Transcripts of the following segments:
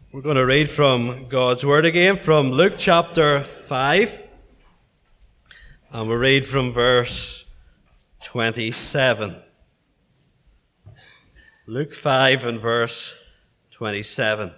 We're going to read from God's Word again, from Luke chapter 5, and we'll read from verse 27. Luke 5 and verse 27.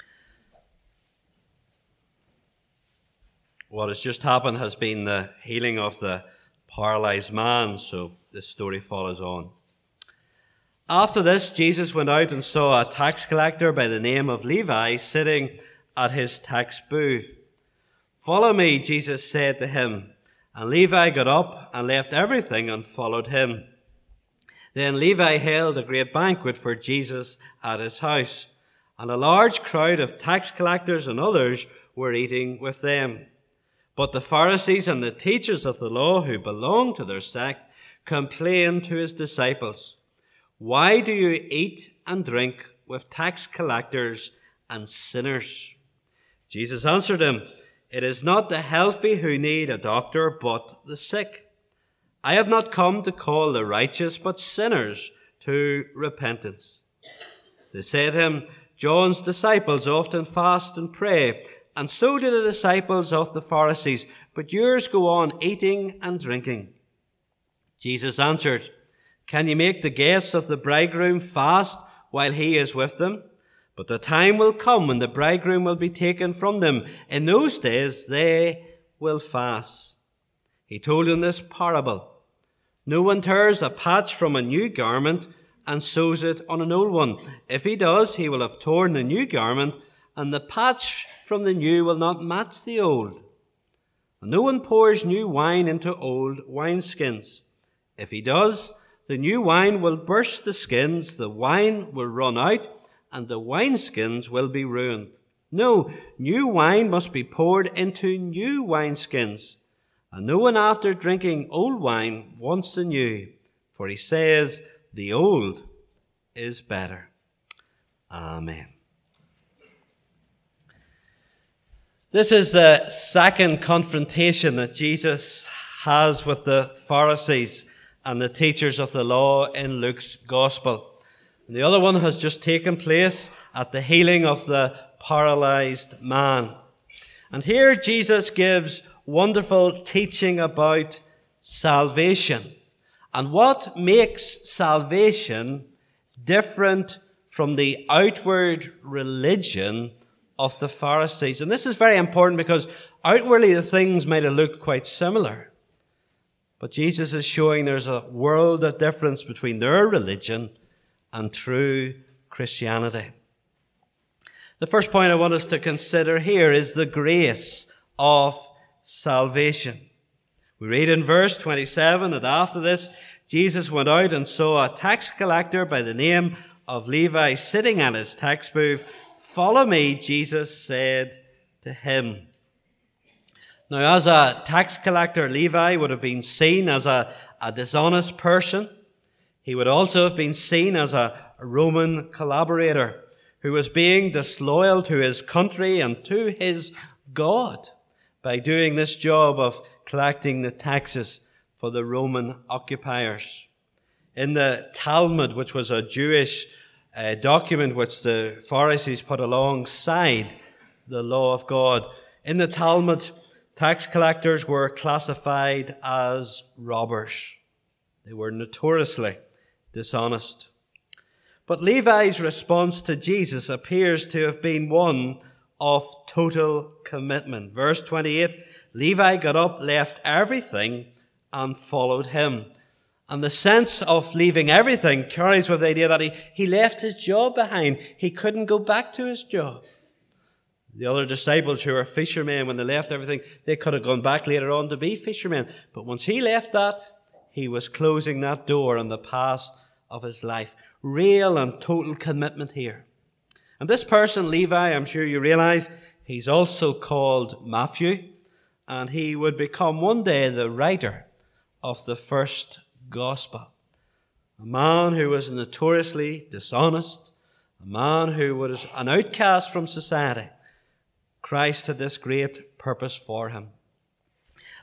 What has just happened has been the healing of the paralyzed man, so this story follows on. After this, Jesus went out and saw a tax collector by the name of Levi sitting at his tax booth. "Follow me," Jesus said to him. And Levi got up and left everything and followed him. Then Levi held a great banquet for Jesus at his house, and a large crowd of tax collectors and others were eating with them. But the Pharisees and the teachers of the law who belonged to their sect complained to his disciples, "Why do you eat and drink with tax collectors and sinners?" Jesus answered them, "It is not the healthy who need a doctor, but the sick. I have not come to call the righteous, but sinners to repentance." They said to him, "John's disciples often fast and pray, and so do the disciples of the Pharisees, but yours go on eating and drinking." Jesus answered, "Can you make the guests of the bridegroom fast while he is with them? But the time will come when the bridegroom will be taken from them. In those days they will fast." He told them this parable. "No one tears a patch from a new garment and sews it on an old one. If he does, he will have torn the new garment, and the patch from the new will not match the old. And no one pours new wine into old wineskins. If he does, the new wine will burst the skins, the wine will run out, and the wineskins will be ruined. No, new wine must be poured into new wineskins. And no one after drinking old wine wants the new, for he says the old is better." Amen. This is the second confrontation that Jesus has with the Pharisees and the teachers of the law in Luke's gospel. And the other one has just taken place at the healing of the paralyzed man. And here Jesus gives wonderful teaching about salvation and what makes salvation different from the outward religion of the Pharisees. And this is very important because outwardly the things might have looked quite similar. But Jesus is showing there's a world of difference between their religion and true Christianity. The first point I want us to consider here is the grace of salvation. We read in verse 27 that after this, Jesus went out and saw a tax collector by the name of Levi sitting at his tax booth. "Follow me," Jesus said to him. Now, as a tax collector, Levi would have been seen as a dishonest person. He would also have been seen as a Roman collaborator who was being disloyal to his country and to his God by doing this job of collecting the taxes for the Roman occupiers. In the Talmud, which was a Jewish document which the Pharisees put alongside the law of God, in the Talmud, tax collectors were classified as robbers. They were notoriously dishonest. But Levi's response to Jesus appears to have been one of total commitment. Verse 28, Levi got up, left everything, and followed him. And the sense of leaving everything carries with the idea that he left his job behind. He couldn't go back to his job. The other disciples who were fishermen, when they left everything, they could have gone back later on to be fishermen. But once he left that, he was closing that door on the past of his life. Real and total commitment here. And this person, Levi, I'm sure you realize, he's also called Matthew. And he would become one day the writer of the first gospel. A man who was notoriously dishonest. A man who was an outcast from society. Christ had this great purpose for him.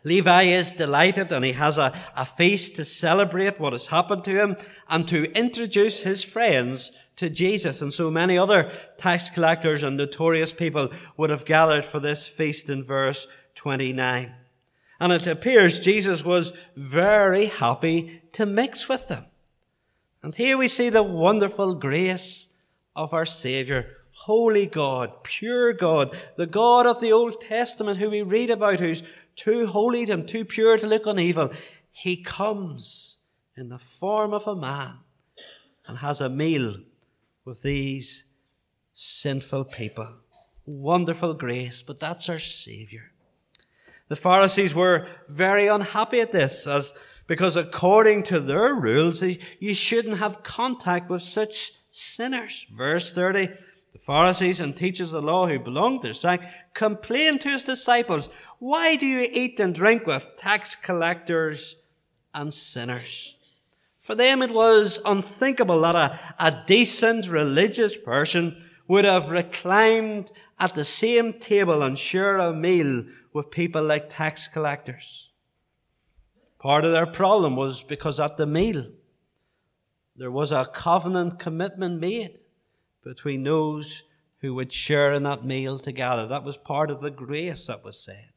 Levi is delighted, and he has a feast to celebrate what has happened to him and to introduce his friends to Jesus. And so many other tax collectors and notorious people would have gathered for this feast in verse 29. And it appears Jesus was very happy to mix with them. And here we see the wonderful grace of our Saviour, holy God, pure God, the God of the Old Testament who we read about, who's too holy and too pure to look on evil. He comes in the form of a man and has a meal with these sinful people. Wonderful grace, but that's our Saviour. The Pharisees were very unhappy at this, because according to their rules, you shouldn't have contact with such sinners. Verse 30, the Pharisees and teachers of the law who belonged to their sect complained to his disciples, "Why do you eat and drink with tax collectors and sinners?" For them it was unthinkable that a decent religious person would have reclined at the same table and share a meal with people like tax collectors. Part of their problem was because at the meal there was a covenant commitment made between those who would share in that meal together. That was part of the grace that was said.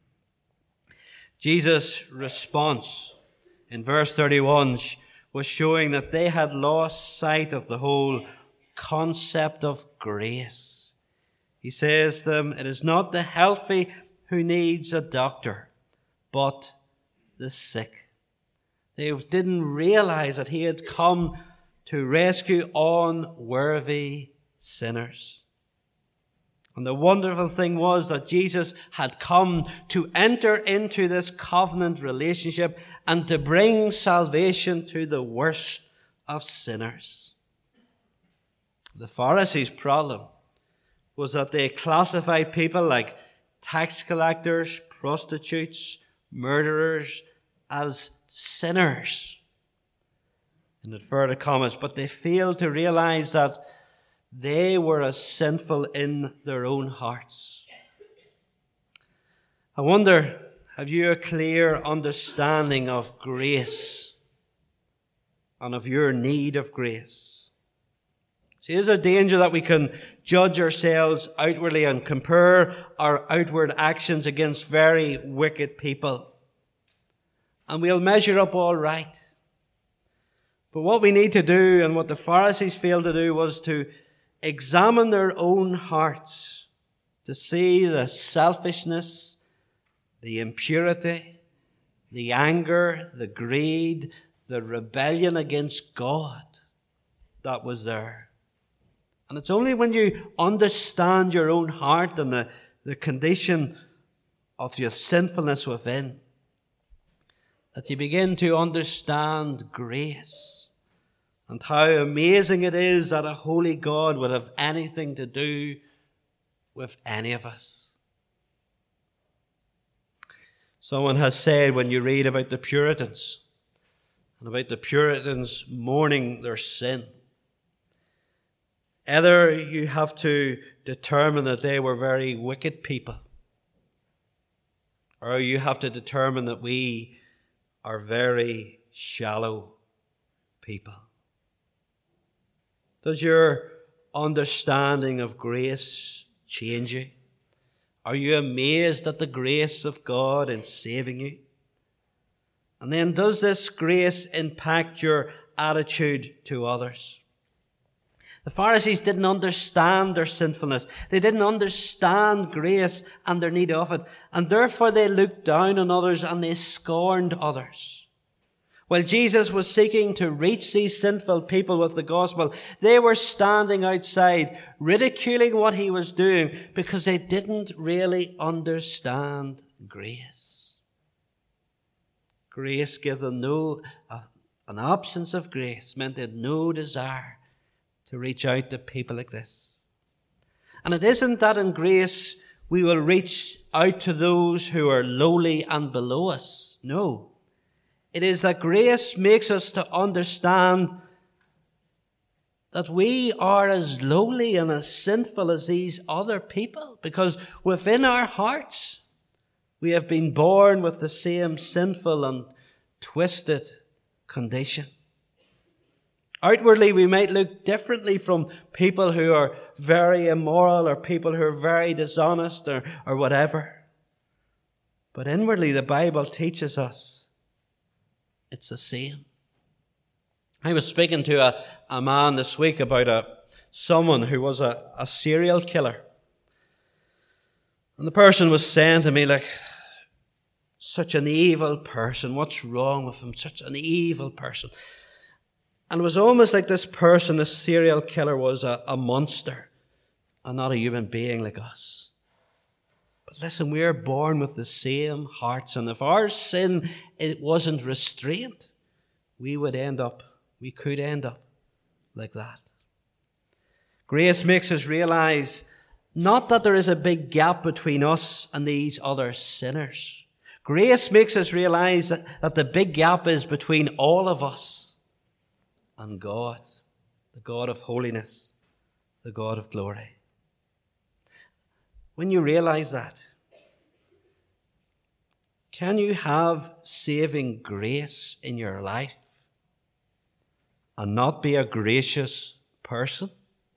Jesus' response in verse 31 was showing that they had lost sight of the whole concept of grace. He says to them, "It is not the healthy who needs a doctor, but the sick." They didn't realize that he had come to rescue unworthy sinners. And the wonderful thing was that Jesus had come to enter into this covenant relationship and to bring salvation to the worst of sinners. The Pharisees' problem was that they classified people like tax collectors, prostitutes, murderers as sinners in inverted commas, but they failed to realize that they were as sinful in their own hearts. I wonder, have you a clear understanding of grace and of your need of grace? See, there's a danger that we can judge ourselves outwardly and compare our outward actions against very wicked people. And we'll measure up all right. But what we need to do, and what the Pharisees failed to do, was to examine their own hearts to see the selfishness, the impurity, the anger, the greed, the rebellion against God that was there. And it's only when you understand your own heart and the condition of your sinfulness within that you begin to understand grace and how amazing it is that a holy God would have anything to do with any of us. Someone has said, when you read about the Puritans and about the Puritans mourning their sin, either you have to determine that they were very wicked people, or you have to determine that we are very shallow people. Does your understanding of grace change you? Are you amazed at the grace of God in saving you? And then does this grace impact your attitude to others? The Pharisees didn't understand their sinfulness. They didn't understand grace and their need of it. And therefore they looked down on others and they scorned others. While Jesus was seeking to reach these sinful people with the gospel, they were standing outside ridiculing what he was doing because they didn't really understand grace. Grace gave them an absence of grace meant they had no desire to reach out to people like this. And it isn't that in grace we will reach out to those who are lowly and below us. No. It is that grace makes us to understand that we are as lowly and as sinful as these other people, because within our hearts We have been born with the same sinful and twisted condition. Outwardly, we might look differently from people who are very immoral or people who are very dishonest or whatever. But inwardly, the Bible teaches us it's the same. I was speaking to a man this week about someone who was a serial killer. And the person was saying to me, like, such an evil person. What's wrong with him? Such an evil person. And it was almost like this person, this serial killer, was a monster and not a human being like us. But listen, we are born with the same hearts. And if our sin, it wasn't restrained, we could end up like that. Grace makes us realize not that there is a big gap between us and these other sinners. Grace makes us realize that the big gap is between all of us and God, the God of holiness, the God of glory. When you realize that, can you have saving grace in your life and not be a gracious person?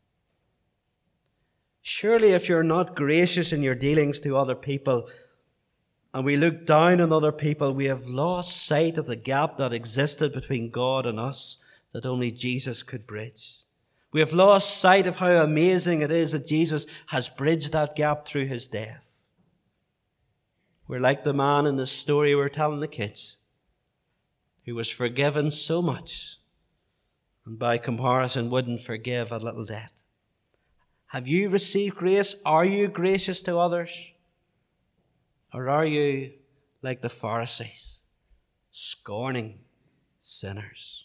Surely if you're not gracious in your dealings to other people and we look down on other people, we have lost sight of the gap that existed between God and us that only Jesus could bridge. We have lost sight of how amazing it is that Jesus has bridged that gap through his death. We're like the man in the story we're telling the kids who was forgiven so much and by comparison wouldn't forgive a little debt. Have you received grace? Are you gracious to others? Or are you like the Pharisees, scorning sinners?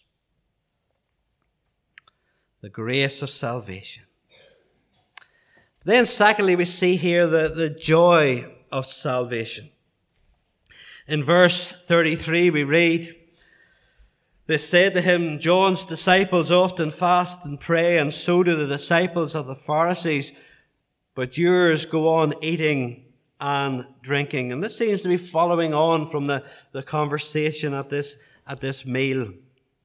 The grace of salvation. Then secondly, we see here the joy of salvation. In verse 33 we read, they said to him, John's disciples often fast and pray, and so do the disciples of the Pharisees, but yours go on eating and drinking. And this seems to be following on from the conversation at this meal.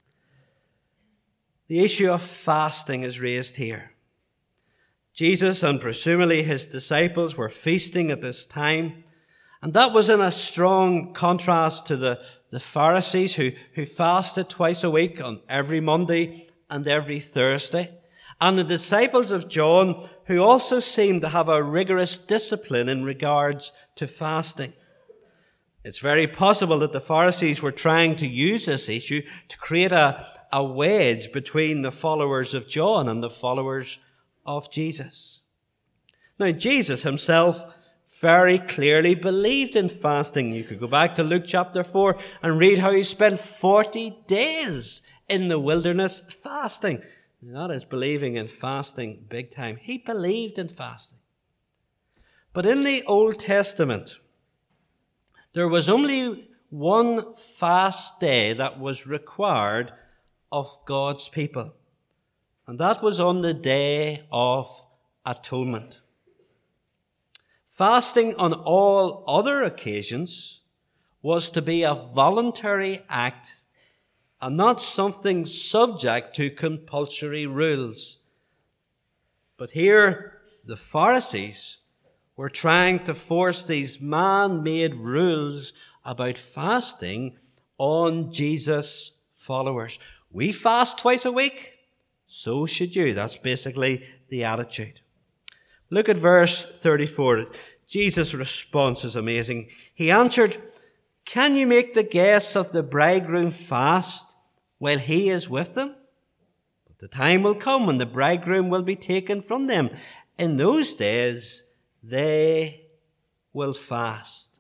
The issue of fasting is raised here. Jesus and presumably his disciples were feasting at this time, and that was in a strong contrast to the Pharisees who fasted twice a week on every Monday and every Thursday, and the disciples of John who also seemed to have a rigorous discipline in regards to fasting. It's very possible that the Pharisees were trying to use this issue to create a wedge between the followers of John and the followers of Jesus. Now, Jesus himself very clearly believed in fasting. You could go back to Luke chapter 4 and read how he spent 40 days in the wilderness fasting. That is believing in fasting big time. He believed in fasting. But in the Old Testament, there was only one fast day that was required of God's people. And that was on the Day of Atonement. Fasting on all other occasions was to be a voluntary act and not something subject to compulsory rules. But here, the Pharisees were trying to force these man-made rules about fasting on Jesus' followers. We fast twice a week, so should you. That's basically the attitude. Look at verse 34. Jesus' response is amazing. He answered, "Can you make the guests of the bridegroom fast while he is with them? But the time will come when the bridegroom will be taken from them. In those days, they will fast."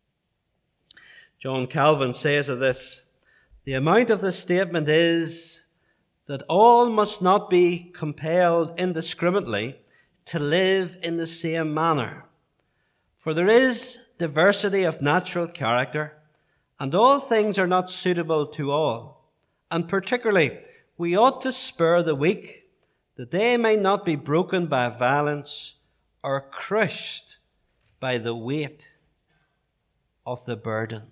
John Calvin says of this, the amount of this statement is that all must not be compelled indiscriminately to live in the same manner. For there is diversity of natural character, and all things are not suitable to all. And particularly, we ought to spur the weak, that they may not be broken by violence or crushed by the weight of the burden.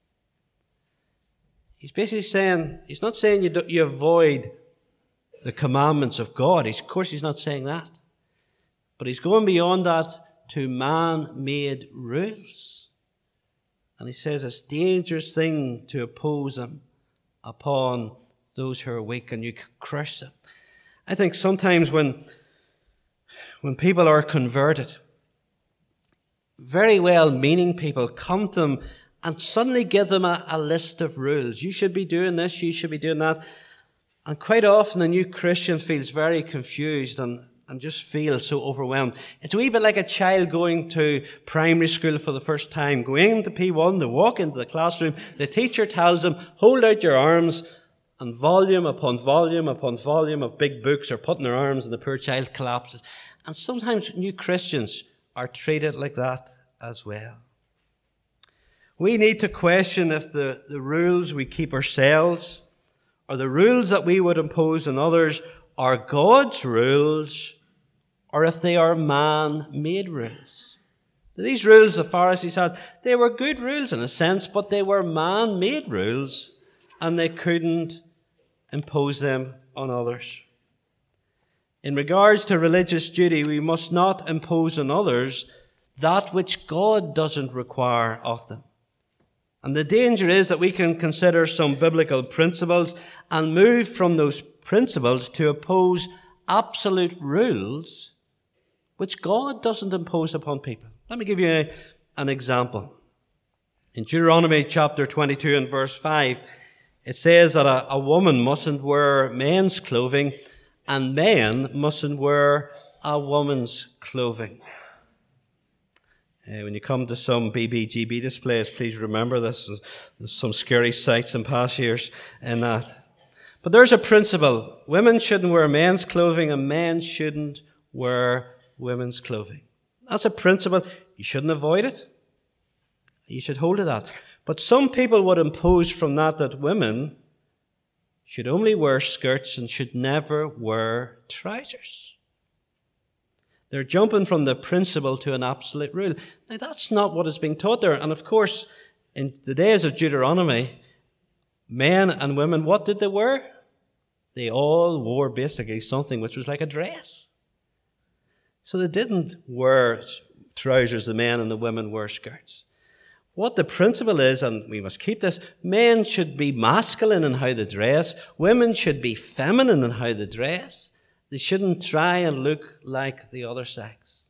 He's basically saying, he's not saying you avoid the commandments of God. Of course, he's not saying that. But he's going beyond that to man-made rules. And he says it's a dangerous thing to oppose them upon those who are weak, and you crush them. I think sometimes when people are converted, very well-meaning people come to them and suddenly give them a list of rules. You should be doing this, you should be doing that. And quite often a new Christian feels very confused and just feels so overwhelmed. It's a wee bit like a child going to primary school for the first time, going into P1 to walk into the classroom. The teacher tells them, hold out your arms, and volume upon volume upon volume of big books are put in their arms, and the poor child collapses. And sometimes new Christians are treated like that as well. We need to question if the rules we keep ourselves or the rules that we would impose on others are God's rules or if they are man-made rules. These rules the Pharisees had, they were good rules in a sense, but they were man-made rules and they couldn't impose them on others. In regards to religious duty, we must not impose on others that which God doesn't require of them. And the danger is that we can consider some biblical principles and move from those principles to oppose absolute rules which God doesn't impose upon people. Let me give you an example. In Deuteronomy chapter 22 and verse 5, it says that a woman mustn't wear men's clothing and men mustn't wear a woman's clothing. When you come to some BBGB displays, please remember this. There's some scary sights and past years in that. But there's a principle. Women shouldn't wear men's clothing and men shouldn't wear women's clothing. That's a principle. You shouldn't avoid it. You should hold to that. But some people would impose from that women should only wear skirts and should never wear trousers. They're jumping from the principle to an absolute rule. Now, that's not what is being taught there. And of course, in the days of Deuteronomy, men and women, what did they wear? They all wore basically something which was like a dress. So they didn't wear trousers, the men, and the women wore skirts. What the principle is, and we must keep this, men should be masculine in how they dress. Women should be feminine in how they dress. They shouldn't try and look like the other sex.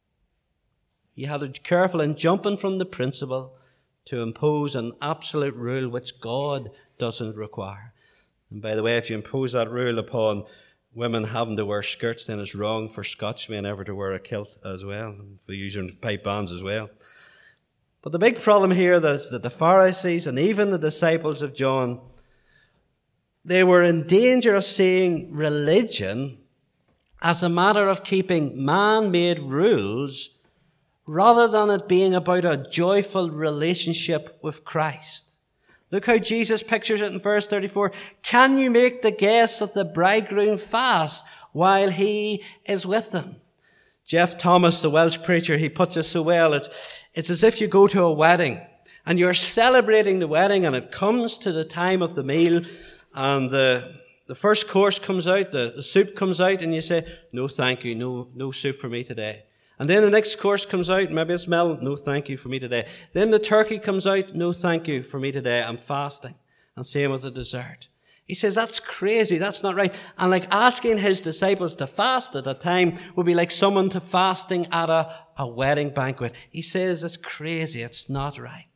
You have to be careful in jumping from the principle to impose an absolute rule which God doesn't require. And by the way, if you impose that rule upon women having to wear skirts, then it's wrong for Scotchmen ever to wear a kilt as well, for using pipe bands as well. But the big problem here is that the Pharisees and even the disciples of John, they were in danger of seeing religion as a matter of keeping man-made rules rather than it being about a joyful relationship with Christ. Look how Jesus pictures it in verse 34. Can you make the guests of the bridegroom fast while he is with them? Jeff Thomas, the Welsh preacher, he puts it so well. It's as if you go to a wedding and you're celebrating the wedding and it comes to the time of the meal and the first course comes out, the soup comes out, and you say, no thank you, no soup for me today. And then the next course comes out, maybe it's melon, no thank you for me today. Then the turkey comes out, no thank you for me today, I'm fasting. And same with the dessert. He says, that's crazy, that's not right. And like asking his disciples to fast at a time would be like someone to fasting at a wedding banquet. He says, it's crazy, it's not right.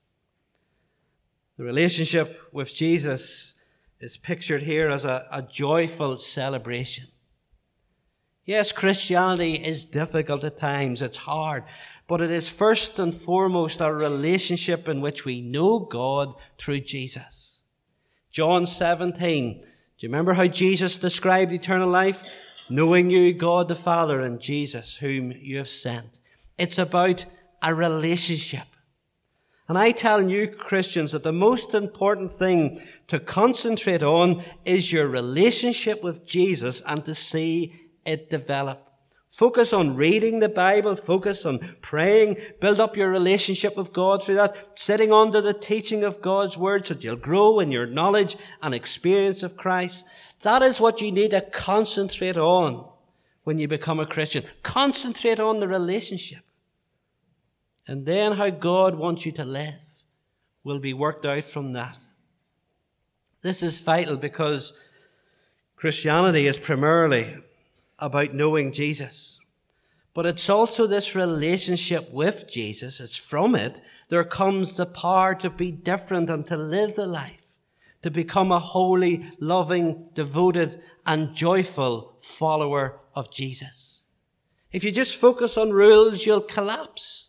The relationship with Jesus is pictured here as a joyful celebration. Yes, Christianity is difficult at times, it's hard, but it is first and foremost a relationship in which we know God through Jesus. John 17, do you remember how Jesus described eternal life? Knowing you, God the Father, and Jesus, whom you have sent. It's about a relationship. And I tell new Christians that the most important thing to concentrate on is your relationship with Jesus and to see it develop. Focus on reading the Bible. Focus on praying. Build up your relationship with God through that. Sitting under the teaching of God's word so that you'll grow in your knowledge and experience of Christ. That is what you need to concentrate on when you become a Christian. Concentrate on the relationship. And then how God wants you to live will be worked out from that. This is vital because Christianity is primarily about knowing Jesus. But it's also this relationship with Jesus. It's from it there comes the power to be different and to live the life, to become a holy, loving, devoted, and joyful follower of Jesus. If you just focus on rules, you'll collapse.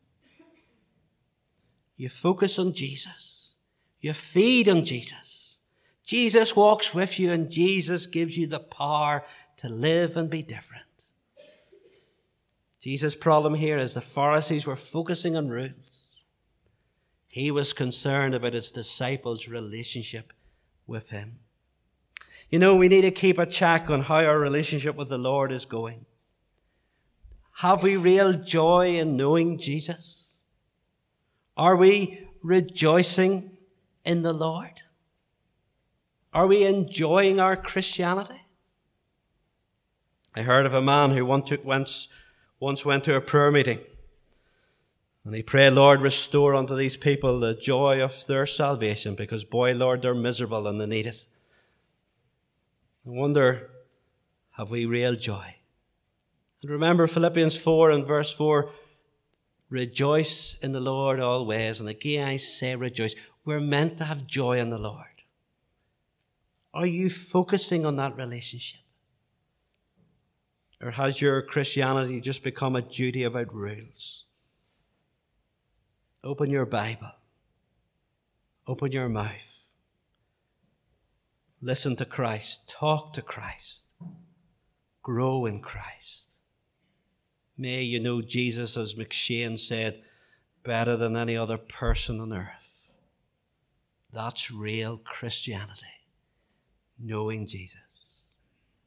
You focus on Jesus. You feed on Jesus. Jesus walks with you, and Jesus gives you the power to live and be different. Jesus' problem here is the Pharisees were focusing on rules. He was concerned about his disciples' relationship with him. You know, we need to keep a check on how our relationship with the Lord is going. Have we real joy in knowing Jesus? Are we rejoicing in the Lord? Are we enjoying our Christianity? I heard of a man who once went to a prayer meeting. And he prayed, Lord, restore unto these people the joy of their salvation, because, boy, Lord, they're miserable and they need it. I wonder, have we real joy? And remember Philippians 4 and verse 4, rejoice in the Lord always. And again I say rejoice. We're meant to have joy in the Lord. Are you focusing on that relationship? Or has your Christianity just become a duty about rules? Open your Bible. Open your mouth. Listen to Christ. Talk to Christ. Grow in Christ. May you know Jesus, as McShane said, better than any other person on earth. That's real Christianity. Knowing Jesus.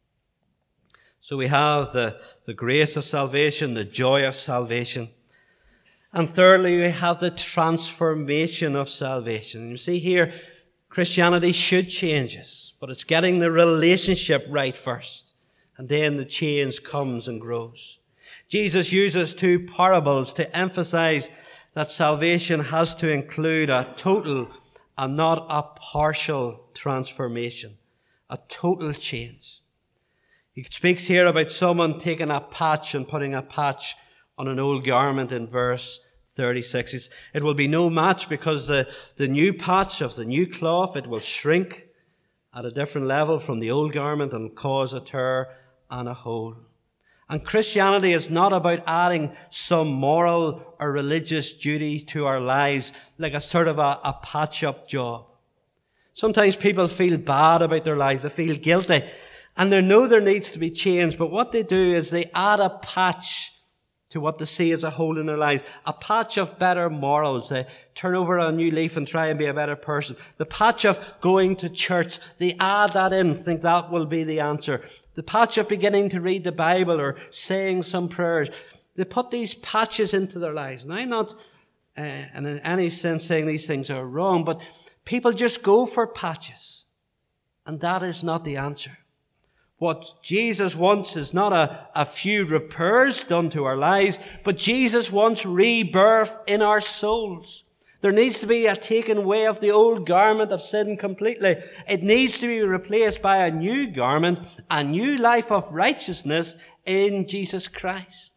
So we have the grace of salvation, the joy of salvation. And thirdly, we have the transformation of salvation. And you see here, Christianity should change us, but it's getting the relationship right first. And then the change comes and grows. Jesus uses two parables to emphasize that salvation has to include a total and not a partial transformation, a total change. He speaks here about someone taking a patch and putting a patch on an old garment in verse 36. It will be no match because the new patch of the new cloth, it will shrink at a different level from the old garment and cause a tear and a hole. And Christianity is not about adding some moral or religious duty to our lives like a sort of a patch-up job. Sometimes people feel bad about their lives. They feel guilty. And they know there needs to be change. But what they do is they add a patch to what they see as a hole in their lives. A patch of better morals. They turn over a new leaf and try and be a better person. The patch of going to church. They add that in, think that will be the answer. The patch of beginning to read the Bible or saying some prayers. They put these patches into their lives. And I'm not in any sense saying these things are wrong, but people just go for patches. And that is not the answer. What Jesus wants is not a few repairs done to our lives, but Jesus wants rebirth in our souls. There needs to be a taking away of the old garment of sin completely. It needs to be replaced by a new garment, a new life of righteousness in Jesus Christ.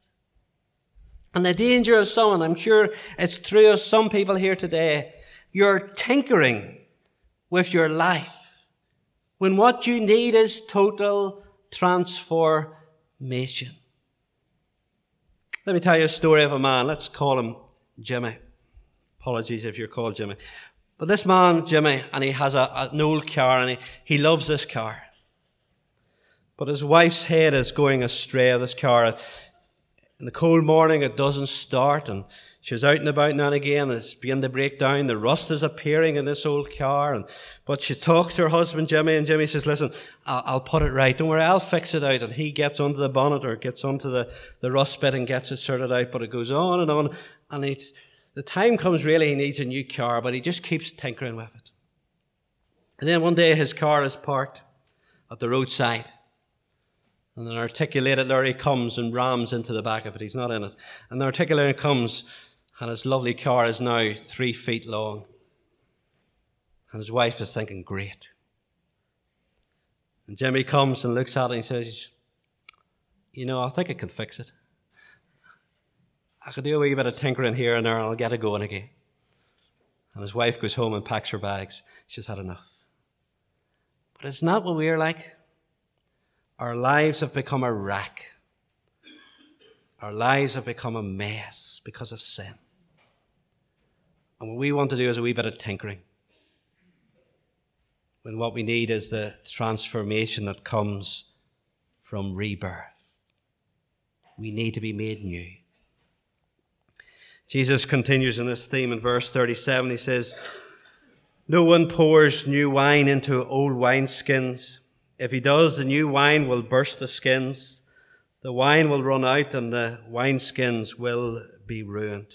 And the danger of someone, I'm sure it's true of some people here today, you're tinkering with your life when what you need is total transformation. Let me tell you a story of a man. Let's call him Jimmy. Apologies if you're called Jimmy. But this man, Jimmy, and he has an old car, and he loves this car. But his wife's head is going astray of this car. In the cold morning, it doesn't start, and she's out and about now and again. It's beginning to break down. The rust is appearing in this old car. But she talks to her husband, Jimmy, and Jimmy says, listen, I'll put it right. Don't worry, I'll fix it out. And he gets onto the bonnet or gets onto the rust bit and gets it sorted out. But it goes on. And the time comes really he needs a new car, but he just keeps tinkering with it. And then one day his car is parked at the roadside. And an articulated lorry comes and rams into the back of it. He's not in it. And the articulated comes, and his lovely car is now 3 feet long. And his wife is thinking, great. And Jimmy comes and looks at it and he says, I think I can fix it. I could do a wee bit of tinkering here and there and I'll get it going again. And his wife goes home and packs her bags. She's had enough. But it's not what we're like. Our lives have become a wreck. Our lives have become a mess because of sin. And what we want to do is a wee bit of tinkering. When what we need is the transformation that comes from rebirth. We need to be made new. Jesus continues in this theme in verse 37. He says, no one pours new wine into old wineskins. If he does, the new wine will burst the skins. The wine will run out and the wineskins will be ruined.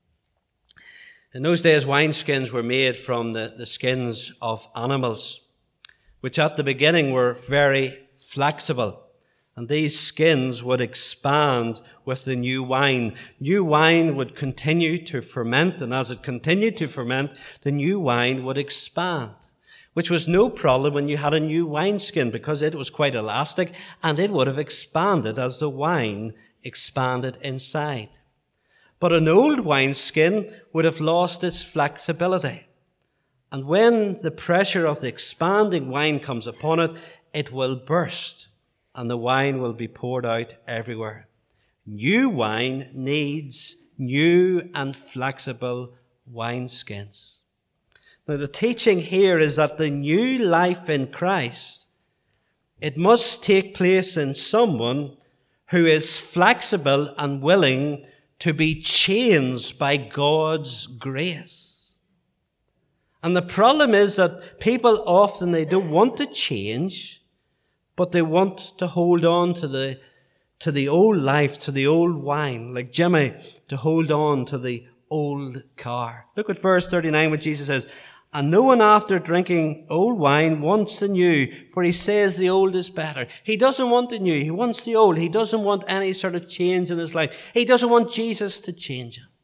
In those days, wineskins were made from the skins of animals, which at the beginning were very flexible. And these skins would expand with the new wine. New wine would continue to ferment, and as it continued to ferment, the new wine would expand, which was no problem when you had a new wineskin because it was quite elastic and it would have expanded as the wine expanded inside. But an old wineskin would have lost its flexibility. And when the pressure of the expanding wine comes upon it, it will burst and the wine will be poured out everywhere. New wine needs new and flexible wineskins. Now, the teaching here is that the new life in Christ, it must take place in someone who is flexible and willing to be changed by God's grace. And the problem is that people often, they don't want to change, but they want to hold on to the old life, to the old wine, like Jimmy, to hold on to the old car. Look at verse 39 when Jesus says, and no one after drinking old wine wants the new, for he says the old is better. He doesn't want the new. He wants the old. He doesn't want any sort of change in his life. He doesn't want Jesus to change him.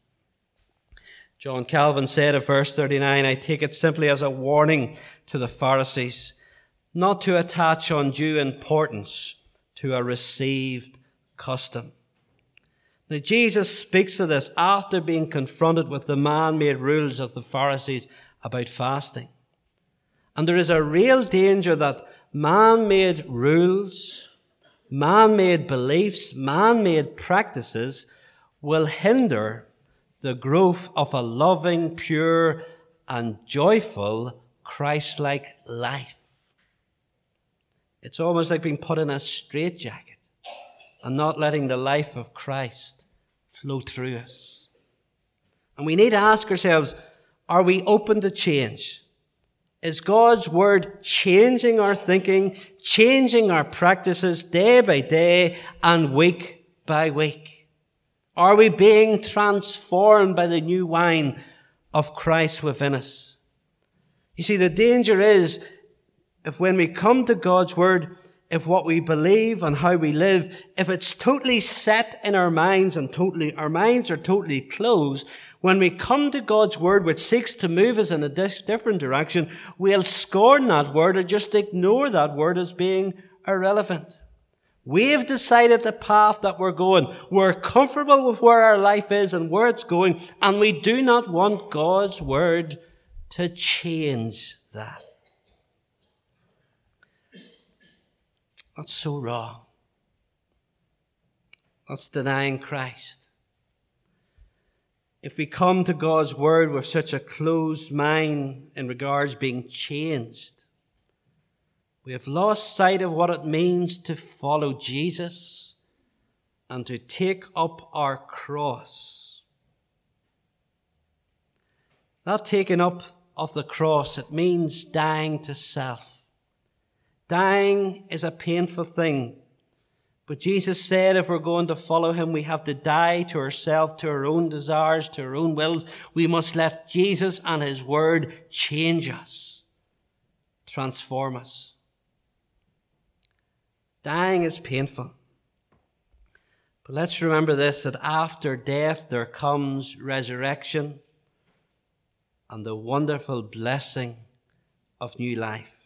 John Calvin said of verse 39, I take it simply as a warning to the Pharisees not to attach undue importance to a received custom. Now, Jesus speaks of this after being confronted with the man-made rules of the Pharisees about fasting. And there is a real danger that man-made rules, man-made beliefs, man-made practices will hinder the growth of a loving, pure, and joyful Christ-like life. It's almost like being put in a straitjacket and not letting the life of Christ flow through us. And we need to ask ourselves, are we open to change? Is God's word changing our thinking, changing our practices day by day and week by week? Are we being transformed by the new wine of Christ within us? You see, the danger is if when we come to God's word, if what we believe and how we live, if it's totally set in our minds and our minds are totally closed, when we come to God's word, which seeks to move us in a different direction, we'll scorn that word or just ignore that word as being irrelevant. We've decided the path that we're going. We're comfortable with where our life is and where it's going, and we do not want God's word to change that. That's so wrong. That's denying Christ. If we come to God's word with such a closed mind in regards being changed, we have lost sight of what it means to follow Jesus and to take up our cross. That taking up of the cross, it means dying to self. Dying is a painful thing. But Jesus said if we're going to follow him, we have to die to ourselves, to our own desires, to our own wills. We must let Jesus and his word change us, transform us. Dying is painful. But let's remember this, that after death there comes resurrection and the wonderful blessing of new life.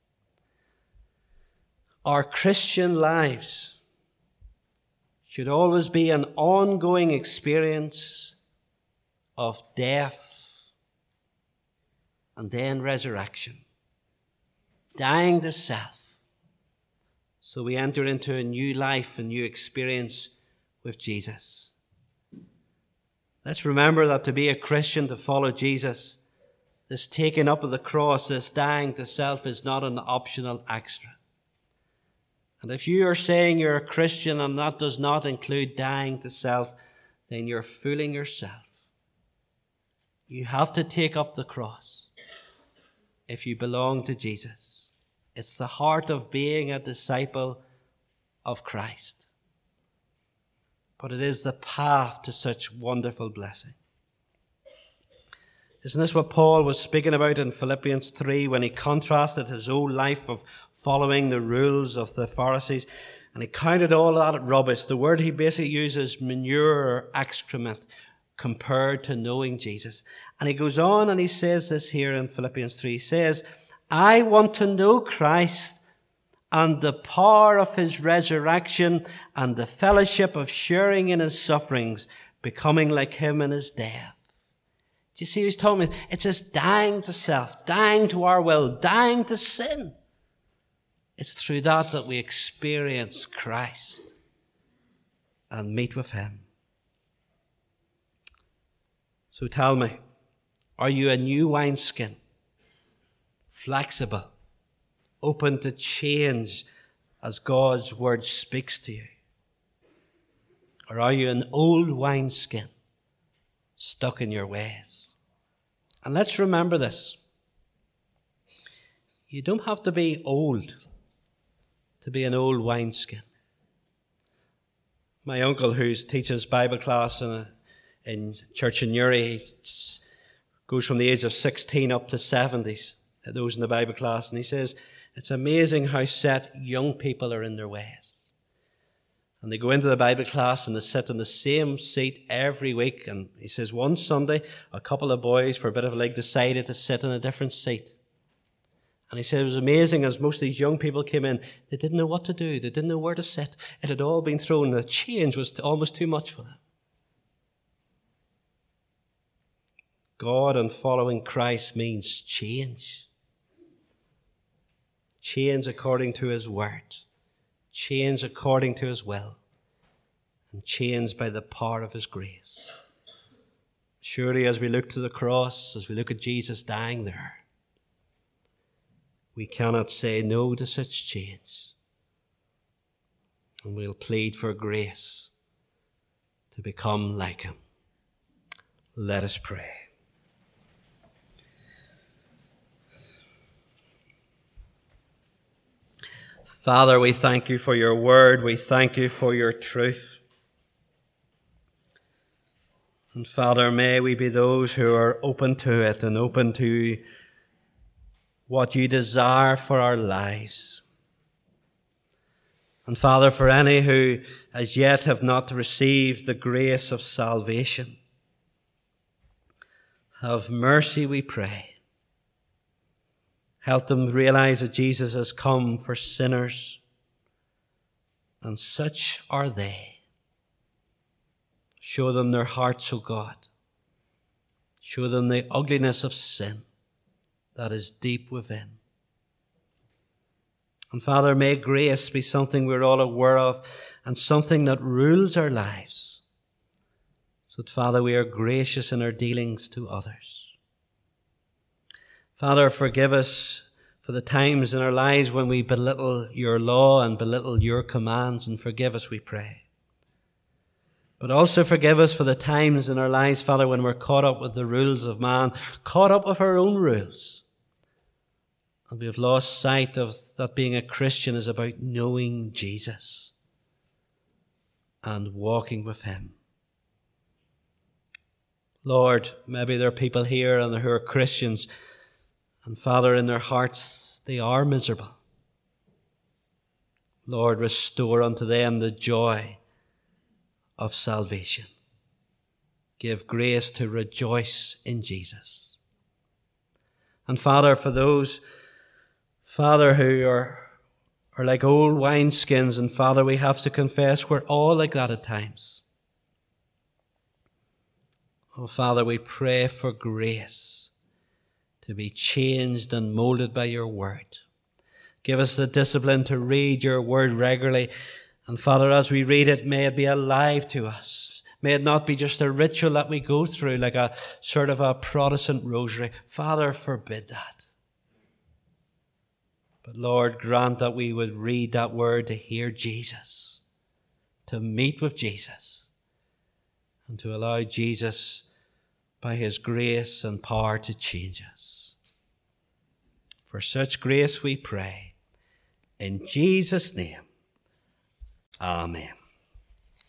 Our Christian lives should always be an ongoing experience of death and then resurrection. Dying to self, so we enter into a new life, a new experience with Jesus. Let's remember that to be a Christian, to follow Jesus, this taking up of the cross, this dying to self is not an optional extra. And if you are saying you're a Christian and that does not include dying to self, then you're fooling yourself. You have to take up the cross if you belong to Jesus. It's the heart of being a disciple of Christ. But it is the path to such wonderful blessing. Isn't this what Paul was speaking about in Philippians 3 when he contrasted his old life of following the rules of the Pharisees and he counted all that rubbish? The word he basically uses, manure or excrement, compared to knowing Jesus. And he goes on and he says this here in Philippians 3. He says, I want to know Christ and the power of his resurrection and the fellowship of sharing in his sufferings, becoming like him in his death. Do you see he's talking about? It's this dying to self, dying to our will, dying to sin. It's through that we experience Christ and meet with him. So tell me, are you a new wineskin? Flexible, open to change as God's word speaks to you? Or are you an old wineskin, stuck in your ways? And let's remember this. You don't have to be old to be an old wineskin. My uncle, who teaches Bible class in church in Newry, goes from the age of 16 up to 70s, those in the Bible class, and he says, it's amazing how set young people are in their ways. And they go into the Bible class and they sit in the same seat every week. And he says one Sunday, a couple of boys, for a bit of a leg, decided to sit in a different seat. And he said it was amazing as most of these young people came in, they didn't know what to do. They didn't know where to sit. It had all been thrown. The change was almost too much for them. God and following Christ means change. Change according to his word. Change according to his will, and changed by the power of his grace. Surely as we look to the cross, as we look at Jesus dying there, we cannot say no to such change. And we'll plead for grace to become like him. Let us pray. Father, we thank you for your word. We thank you for your truth. And Father, may we be those who are open to it and open to what you desire for our lives. And Father, for any who as yet have not received the grace of salvation, have mercy, we pray. Help them realize that Jesus has come for sinners, and such are they. Show them their hearts, O God. Show them the ugliness of sin that is deep within. And Father, may grace be something we're all aware of and something that rules our lives. So that, Father, we are gracious in our dealings to others. Father, forgive us for the times in our lives when we belittle your law and belittle your commands, and forgive us, we pray. But also forgive us for the times in our lives, Father, when we're caught up with the rules of man, caught up with our own rules. And we have lost sight of that being a Christian is about knowing Jesus and walking with him. Lord, maybe there are people here and who are Christians, and Father, in their hearts, they are miserable. Lord, restore unto them the joy of salvation. Give grace to rejoice in Jesus. And Father, for those, Father, who are like old wineskins, and Father, we have to confess we're all like that at times. Oh, Father, we pray for grace to be changed and molded by your word. Give us the discipline to read your word regularly. And Father, as we read it, may it be alive to us. May it not be just a ritual that we go through like a sort of a Protestant rosary. Father, forbid that. But Lord, grant that we would read that word to hear Jesus, to meet with Jesus, and to allow Jesus, by his grace and power, to change us. For such grace we pray. In Jesus' name, amen.